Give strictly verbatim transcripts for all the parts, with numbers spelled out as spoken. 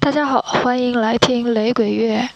大家好，欢迎来听雷鬼乐。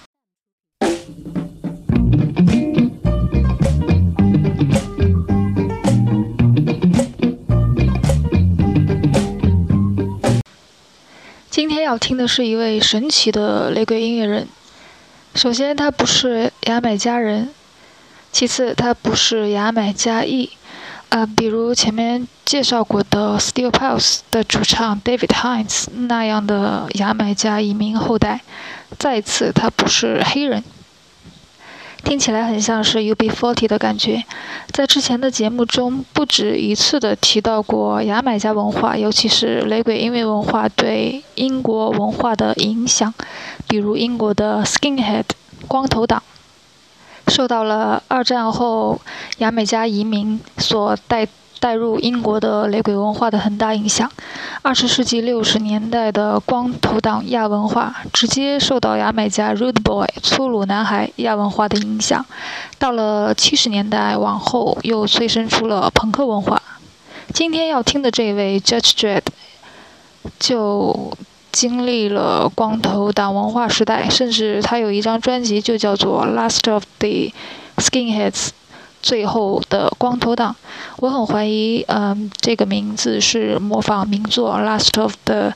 今天要听的是一位神奇的雷鬼音乐人。首先，他不是牙买加人；其次，他不是牙买加裔。呃，比如前面介绍过的 Steel Pulse 的主唱 David Hines 那样的牙买加移民后代。再一次，他不是黑人。听起来很像是 U B 四十 的感觉。在之前的节目中，不止一次的提到过牙买加文化，尤其是雷鬼音乐文化对英国文化的影响，比如英国的 Skinhead 光头党。受到了二战后牙买加移民所带带入英国的雷鬼文化的很大影响。二十世纪六十年代的光头党亚文化直接受到牙买加 Rude Boy 粗鲁男孩亚文化的影响。到了七十年代往后，又催生出了朋克文化。今天要听的这位 Judge Dredd 就经历了光头党文化时代，甚至他有一张专辑就叫做 Last of the Skinheads 最后的光头党。我很怀疑嗯，这个名字是模仿名作 Last of the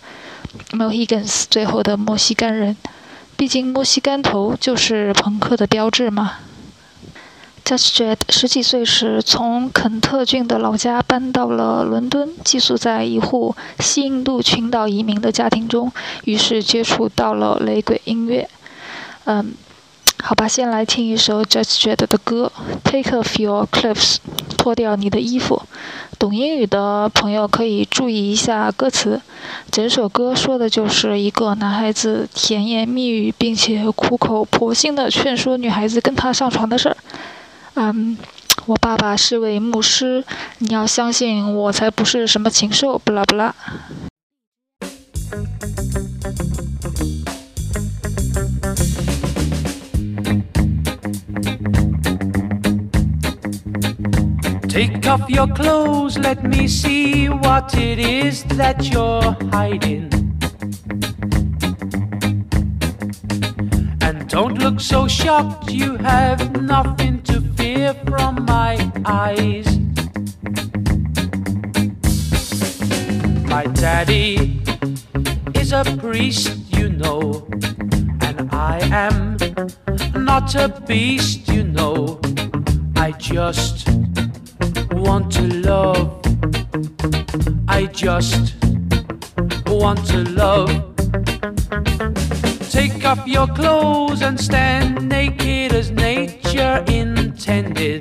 Mohicans 最后的墨西干人，毕竟墨西干头就是朋克的标志嘛。Judge Dredd 十几岁时从肯特郡的老家搬到了伦敦，寄宿在一户西印度群岛移民的家庭中，于是接触到了雷鬼音乐。嗯，好吧，先来听一首 Judge Dredd 的歌 Take off your clothes 脱掉你的衣服。懂英语的朋友可以注意一下歌词，整首歌说的就是一个男孩子甜言蜜语并且苦口婆心的劝说女孩子跟他上床的事儿。嗯，我爸爸是位牧师，你要相信我才不是什么禽兽，不啦不啦。 Take off your clothes, let me see what it is that you're hiding. And don't look so shocked, you have nothing to fear from my eyes. My daddy is a priest, you know, and I am not a beast, you know. I just want to love, I just want to love. Take off your clothes and stand naked as nature intended.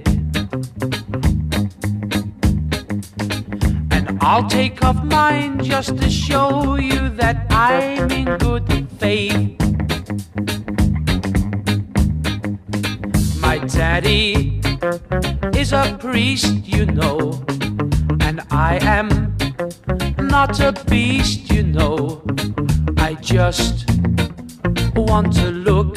And I'll take off mine just to show you that I'm in good faith. My daddy is a priest, you know, and I am not a beast, you know. I just want to look,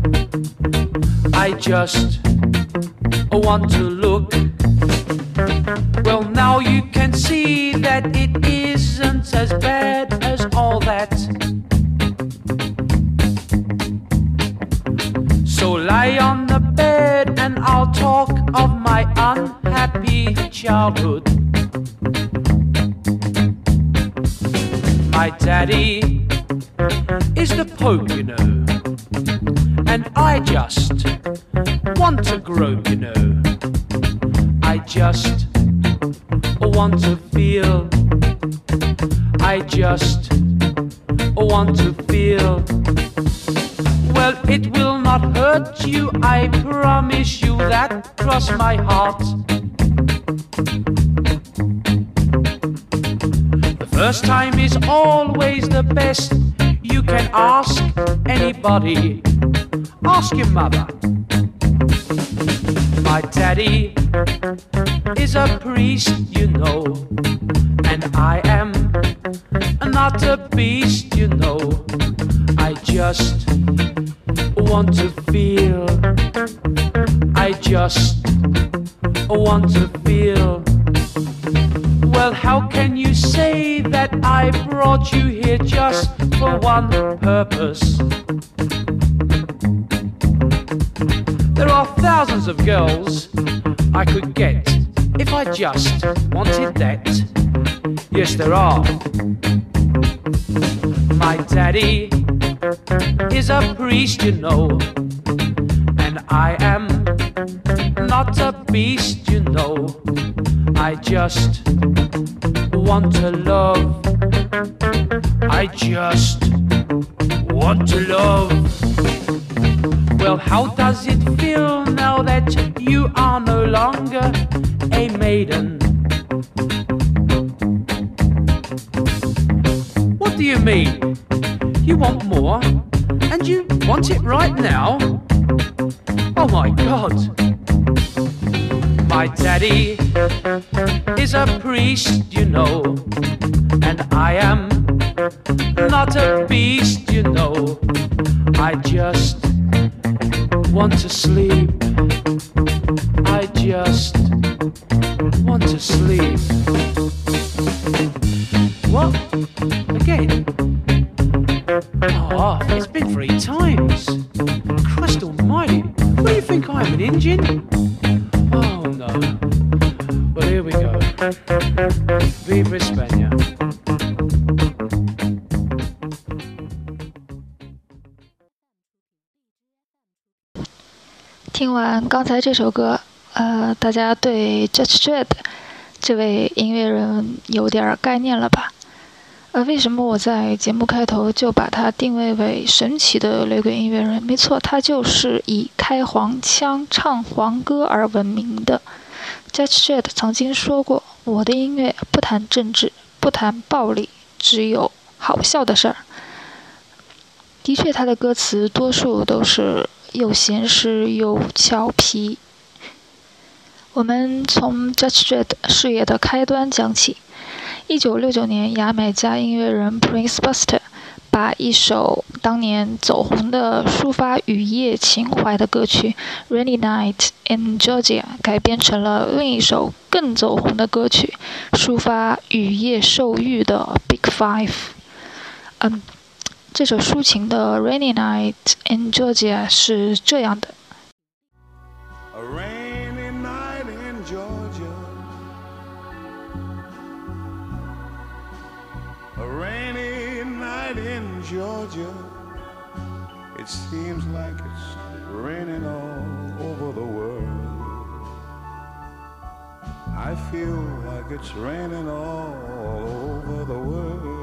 I just want to look. Well, now you can see that it isn't as bad as all that. So lie on the bed and I'll talk of my unhappy childhood. My daddy is the Pope, you know, and I just want to grow, you know. I just want to feel, I just want to feel. Well, it will not hurt you, I promise you that, cross my heart. The first time is always the best. You can ask anybody, ask your mother. My daddy is a priest, you know, and I am not a beast, you know. I just want to feel, I just want to feel. Well, how can you say that that I brought you here just for one purpose. There are thousands of girls I could get if I just wanted that. Yes, there are. My daddy is a priest, you know, and I am not a beast, you know. I just want to love. I just want to love. Well, how does it feel now that you are no longer a maiden? What do you mean? You want more? And you want it right now? Oh my God. My daddy is a priest, you know, and I am not a beast, you know. I just want to sleep. I just want to sleep. What? Again? Oh, it's been three times. Christ almighty. What do you think I am, an engine? Oh no. Well, here we go. Viva España. 听完刚才这首歌，呃，大家对 Judge Dredd 这位音乐人有点概念了吧？呃，为什么我在节目开头就把他定位为神奇的雷鬼音乐人？没错，他就是以开黄腔、唱黄歌而闻名的。Judge Dredd 曾经说过：“我的音乐不谈政治，不谈暴力，只有好笑的事儿。”的确，他的歌词多数都是又闲适又俏皮。我们从 Judge Dredd 事业的开端讲起。一九六九年，牙买加音乐人 Prince Buster 把一首当年走红的抒发雨夜情怀的歌曲《Rainy Night in Georgia》改编成了另一首更走红的歌曲，抒发雨夜受欲的《Big Five》。嗯，这首抒情的《Rainy Night in Georgia》是这样的。 A rainy night in Georgia, a rainy night in Georgia. It seems like it's raining all over the world. I feel like it's raining all over the world.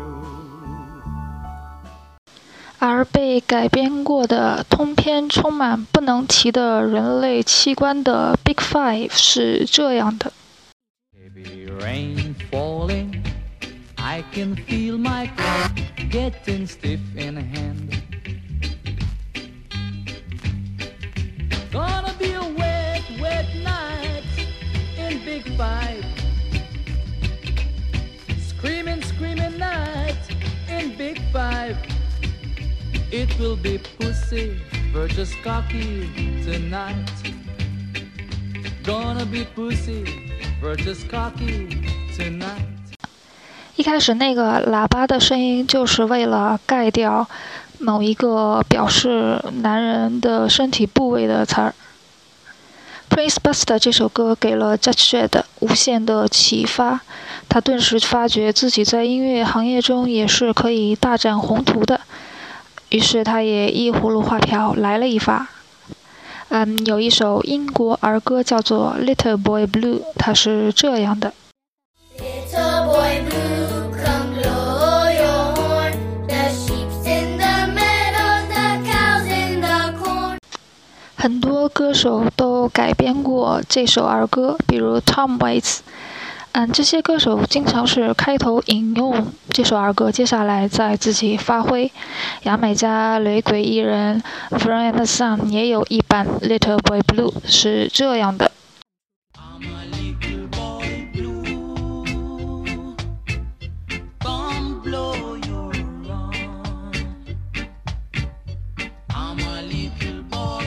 而被改编过的通篇充满不能提的人类器官的 Big Five 是这样的。 Heavy rain falling, I can feel my cup getting stiff in hand. Gonna be a wet, wet night in Big Five. Screaming, screaming night in Big Five.It will be pussy versus cocky tonight. Gonna be pussy versus cocky tonight. 一开始那个喇叭的声音就是为了盖掉某一个表示男人的身体部位的词儿。Prince Buster 这首歌给了 Judge Dredd 无限的启发，他顿时发觉自己在音乐行业中也是可以大展宏图的。于是他也依葫芦画瓢来了一发。嗯，有一首英国儿歌叫做《Little Boy Blue》，它是这样的。 Little boy blue, come blow your horn. The sheep's in the meadows, the cows in the corn. 很多歌手都改编过这首儿歌，比如 Tom Waits。嗯，这些歌手经常是开头引用这首儿歌，接下来再自己发挥。牙买加雷鬼艺人 Brian Sun 也有一版 Little Boy Blue 是这样的。 I'm a little boy blue. Come blow your horn. I'm a little boy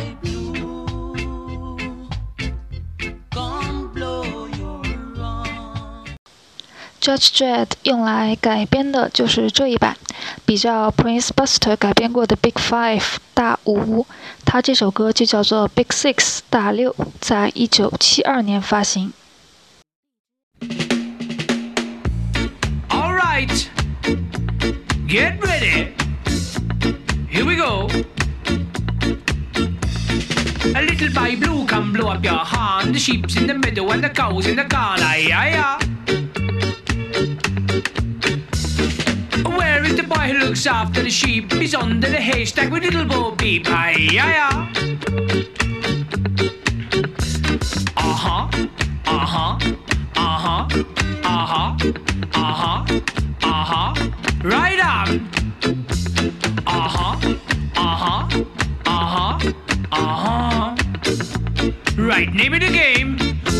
blue. Come blow your horn. Judge Dredd 用来改编的就是这一版，比较 Prince Buster 改编过的 Big Five 大五，他这首歌就叫做 Big Six 大六，在一九七二年发行。 All right, get ready. Here we go. A little boy blue come blow up your horn. The sheep's in the meadow and the cows in the corner. Yeah, yeah. Where is the boy who looks after the sheep? He's under the haystack with little Bo Peep. Aye, yeah, yeah. Uh-huh, uh-huh, uh-huh, uh-huh, uh-huh, uh-huh. Right on. Uh-huh, uh-huh, uh-huh, uh-huh. Right, name of the game.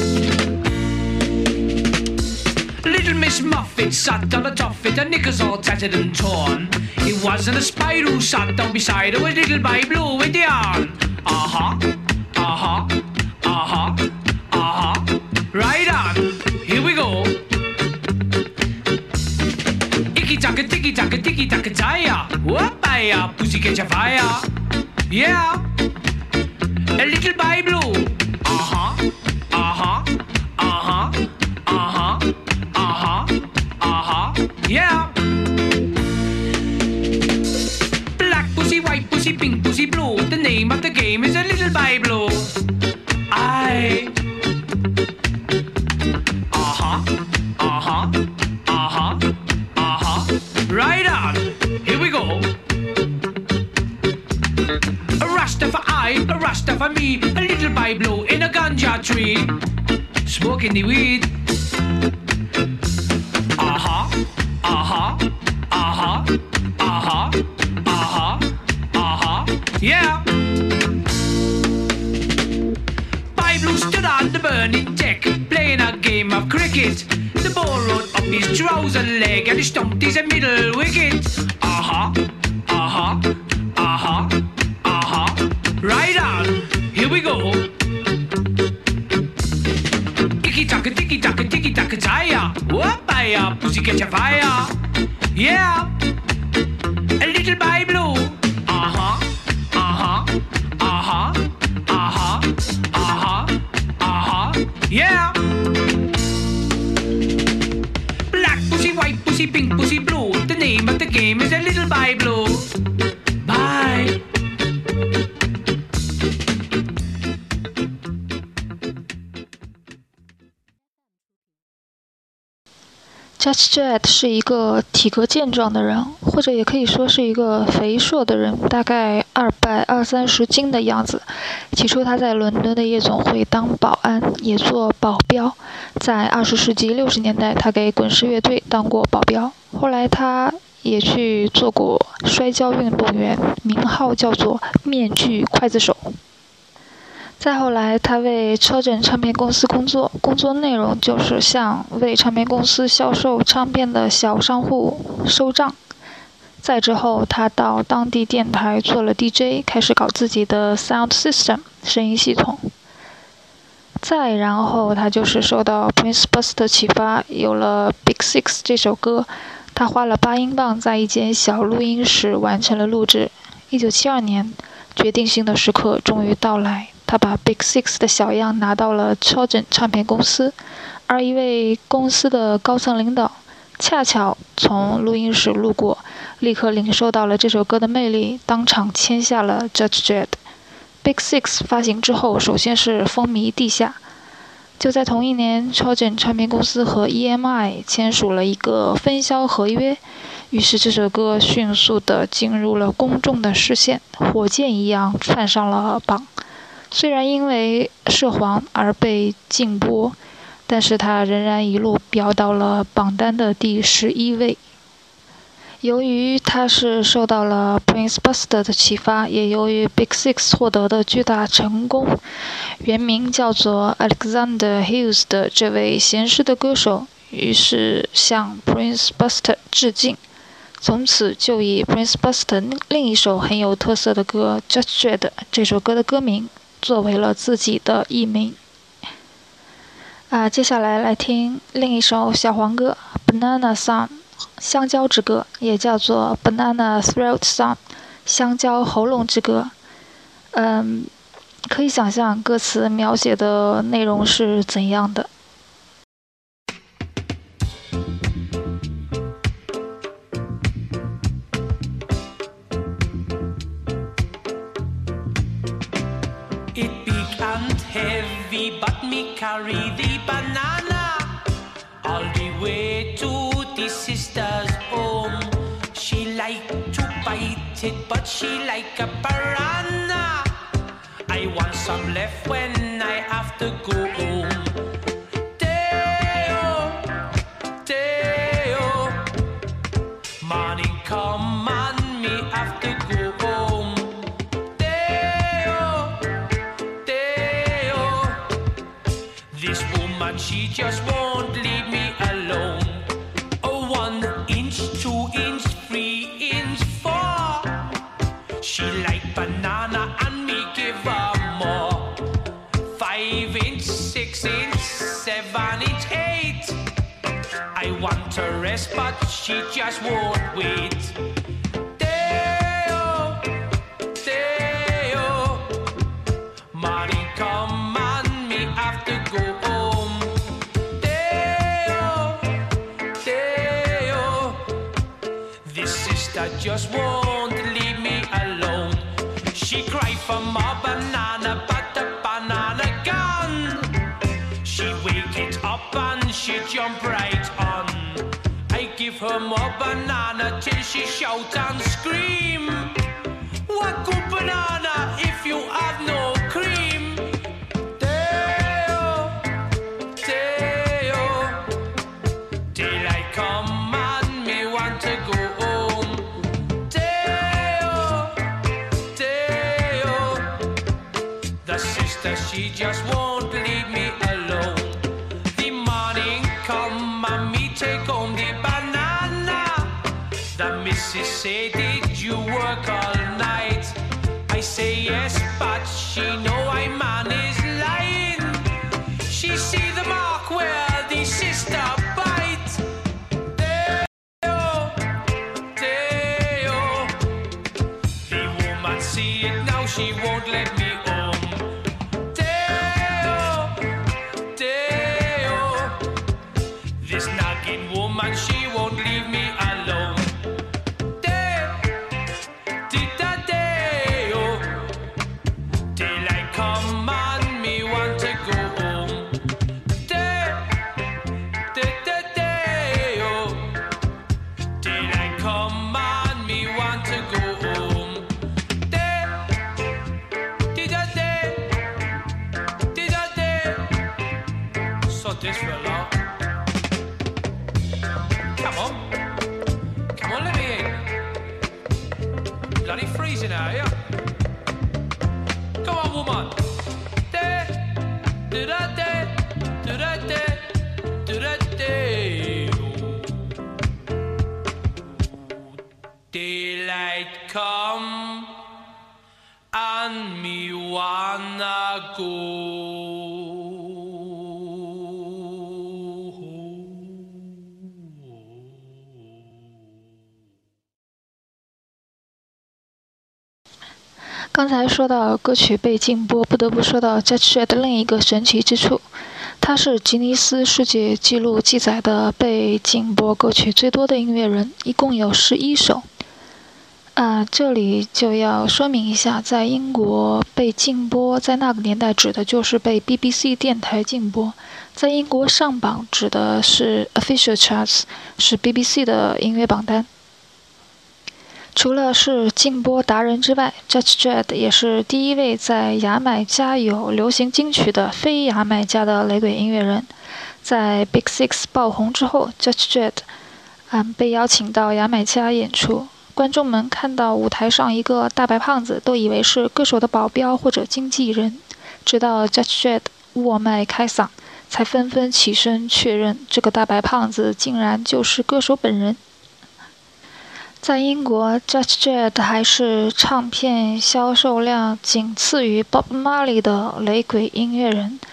Little Miss Muffet sat on a tuffet, her knickers all tattered and torn. It wasn't a spider who sat down beside her, it was little boy blue with the yarn. Uh-huh, uh-huh, uh-huh, uh-huh. Right on, here we go. Icky-taka, ticky-taka, ticky-taka, tire. Whoop-a-ya, pussy catch a fire. Yeah, a little boy blue. Uh-huh, uh-huh, uh-huh, uh-huh, uh-huh, uh-huh, yeah. Black pussy, white pussy, pink pussy, blue. The name of the game is a little boy blue. I. Uh-huh, uh-huh, uh-huh, uh-huh. Right on, here we go. A Rasta for I, a Rasta for me, a little boy blue in a ganja tree, smoking the weed. Uh-huh, uh-huh, uh-huh, uh-huh, uh-huh, uh-huh, yeah. Boy blue stood on the burning deck, playing a game of cricket. The ball rolled up his trouser leg and he stumped his middle wicket. Uh-huh, uh-huh, uh-huh, uh-huh. Right on, here we go. Icky-taka, ticky-taka, ticky-taka, tire. Whoop-a-ya, pussy catch a fire. Yeah, a little boy blue. Uh-huh, uh-huh, uh-huh, uh-huh, uh-huh, uh-huh. Yeah. Black pussy, white pussy, pink pussy, blue. The name of the game is a little boy blue. Bye. Judge Dredd 是一个体格健壮的人，或者也可以说是一个肥硕的人，大概二百二三十斤的样子。起初他在伦敦的夜总会当保安，也做保镖。在二十世纪六十年代，他给滚石乐队当过保镖。后来他也去做过摔跤运动员，名号叫做面具刽子手。再后来，他为超整唱片公司工作，工作内容就是向为唱片公司销售唱片的小商户收账。再之后，他到当地电台做了 D J， 开始搞自己的 sound system 声音系统。再然后，他就是受到 Prince Buster 启发，有了 Big Six 这首歌。他花了八英镑在一间小录音室完成了录制。一九七二年，决定性的时刻终于到来。他把 Big Six 的小样拿到了超整唱片公司，而一位公司的高层领导恰巧从录音室路过，立刻领受到了这首歌的魅力，当场签下了 Judge Dredd。Big Six 发行之后，首先是风靡地下。就在同一年，超整唱片公司和 E M I 签署了一个分销合约，于是这首歌迅速地进入了公众的视线，火箭一样窜上了榜。虽然因为涉黄而被禁播，但是它仍然一路飙到了榜单的第十一位。由于它是受到了 Prince Buster 的启发，也由于 Big Six 获得的巨大成功，原名叫做 Alexander Hughes 的这位闲适的歌手，于是向 Prince Buster 致敬。从此就以 Prince Buster 另一首很有特色的歌 Judge Dredd 这首歌的歌名作为了自己的艺名。 啊，接下来来听另一首小黄歌《Banana Song》香蕉之歌，也叫做 Banana Throat Song 香蕉喉咙之歌。嗯，可以想象歌词描写的内容是怎样的。 It becomes heavy, but me carry the banana all the way to the sister's home. She like to bite it, but she like a piranha. I want some left when I have to go home. Day-o, day-o, morning come and me have to go home. This woman, she just won't leave me alone. Oh, one inch, two inch, three inch, four. She like banana and me give her more. Five inch, six inch, seven inch, eight. I want to rest, but she just won't wait. Day-o, day-o, morning come and me have to go home. Day-o, day-o, this sister just won't leave me alone. She cry for more banana, but the banana gone. She wake it up and she jump right on. I give her more banana till she shout and scream. What good banana if you have no cream? Day-o, day-o, daylight come and me want to go home. Day-o, day-o, the sister she just won't leave me alone. The morning come and me take home the banana. The missus say, did you work all night? I say yes, but she know I man is lying. She see the mark where the sister bite. Day-o, day-o, the woman see it now, she won't let me home. Day-o, day-o, this nagging woman, she won't leave me alone. Day-da-day-o, daylight come and me want to go home. Day-da-day-o, daylight come and me want to go home. Day-da-day, day-da-day, so this will out. Come on, come on, let me in. Bloody freezing out here. Come on, woman. Day, do that day, do that day, do that day. Daylight come and me wanna go home. 刚才说到歌曲被禁播，不得不说到 Judge Dredd 的另一个神奇之处，他是吉尼斯世界纪录记载的被禁播歌曲最多的音乐人，一共有十一首。啊，这里就要说明一下，在英国被禁播，在那个年代指的就是被 B B C 电台禁播，在英国上榜指的是 Official Charts， 是 B B C 的音乐榜单。除了是禁播达人之外 ，Judge Dredd 也是第一位在牙买加有流行金曲的非牙买加的雷鬼音乐人。在 Big Six 爆红之后 ，Judge Dredd 嗯被邀请到牙买加演出，观众们看到舞台上一个大白胖子，都以为是歌手的保镖或者经纪人，直到 Judge Dredd 握麦开嗓，才纷纷起身确认这个大白胖子竟然就是歌手本人。在英国 ，Judge Dredd 还是唱片销售量仅次于 Bob Marley 的雷鬼音乐人。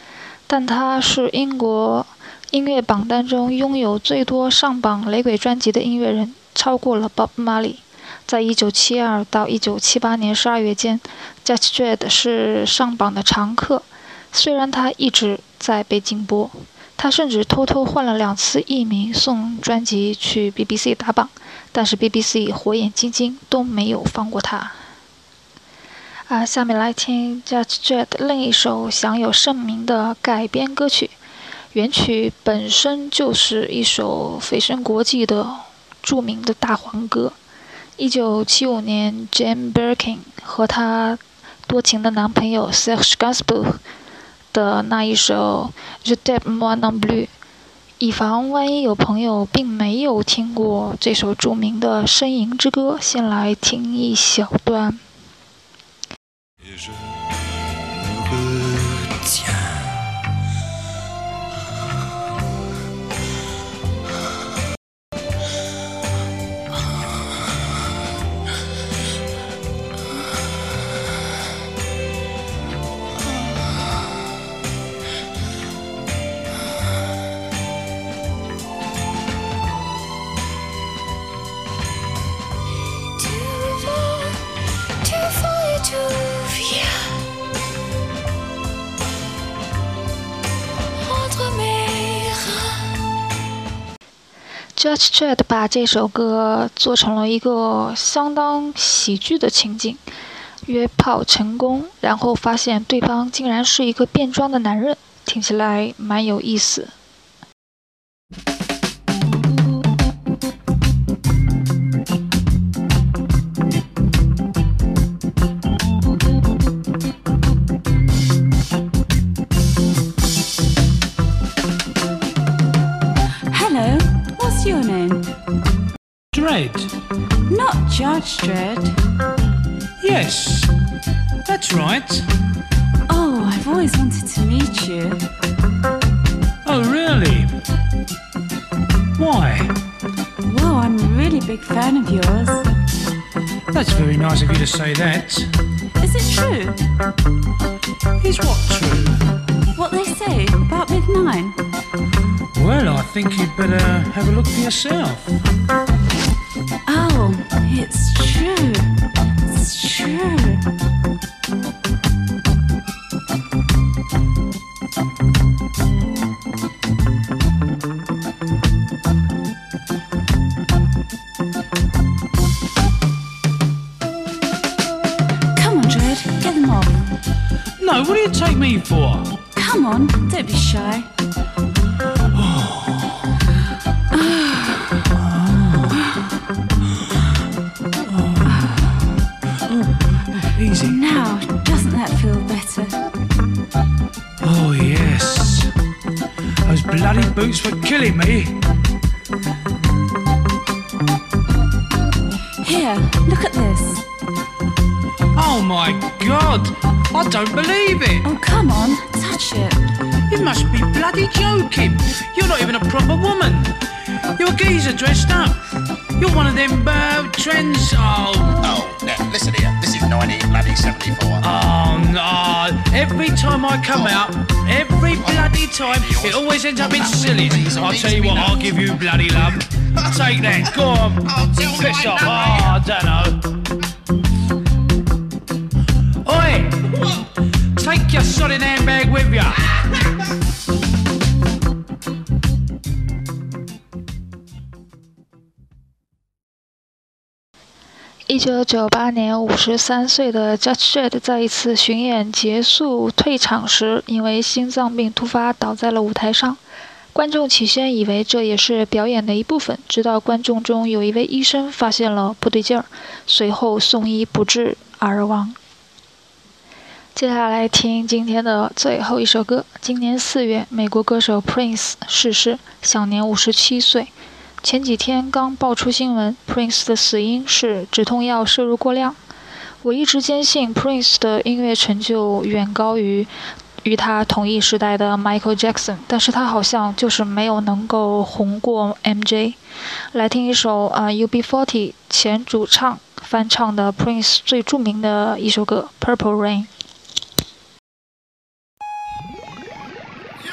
但他是英国音乐榜单中拥有最多上榜雷鬼专辑的音乐人，超过了 Bob Marley。在一九七二到一九七八年十二月间 Judge Dredd 是上榜的常客，虽然他一直在被禁播，他甚至偷偷换了两次艺名送专辑去 B B C 打榜，但是 B B C 火眼金睛都没有放过他。啊，下面来听 Judge Dredd 另一首享有盛名的改编歌曲，原曲本身就是一首蜚声国际的著名的大黄歌。一九七五年 Jane Birkin 和她多情的男朋友 Serge Gainsbourg 的那一首 Je t'aime moi non plus。 以防万一有朋友并没有听过这首著名的呻吟之歌，先来听一小段。Judge Dredd 把这首歌做成了一个相当喜剧的情景，约炮成功，然后发现对方竟然是一个变装的男人，听起来蛮有意思。 Dredd. Not Judge Dredd. Yes, that's right. Oh, I've always wanted to meet you. Oh, really? Why? Well, I'm a really big fan of yours. That's very nice of you to say that. Is it true? Is what true? What they say about Big Nine? Well, I think you'd better have a look for yourself. Oh, it's true. It's true. Come on, Dredd, get them off. No, what do you take me for? Come on, don't be shy. Easy. Now, doesn't that feel better? Oh, yes. Those bloody boots were killing me. Here, look at this. Oh, my God. I don't believe it. Oh, come on, touch it. You must be bloody joking. You're not even a proper woman. You're a geezer dressed up. You're one of them uh, trends. Oh. Oh, now, listen here. This is nineteen seventy-four. Oh, no. Every time I come out, every bloody time, it always ends up in silly. I'll tell you what, I'll give you bloody love. Take that. Go on. Piss off. Oh, I don't know. Oi! Take your sodding handbag with you. 一九九八年，五十三岁的 Judge Dredd 在一次巡演结束退场时，因为心脏病突发倒在了舞台上。观众起先以为这也是表演的一部分，直到观众中有一位医生发现了不对劲儿，随后送医不治而亡。接下来听今天的最后一首歌。今年四月，美国歌手 Prince 逝世，享年五十七岁。前几天刚爆出新闻 ，Prince 的死因是止痛药摄入过量。我一直坚信 Prince 的音乐成就远高于与他同一时代的 Michael Jackson， 但是他好像就是没有能够红过 M J。来听一首啊、呃、U B 四十 前主唱翻唱的 Prince 最著名的一首歌《Purple Rain》。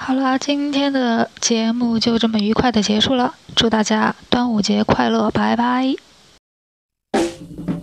好啦，今天的节目就这么愉快的结束了，祝大家端午节快乐，拜拜。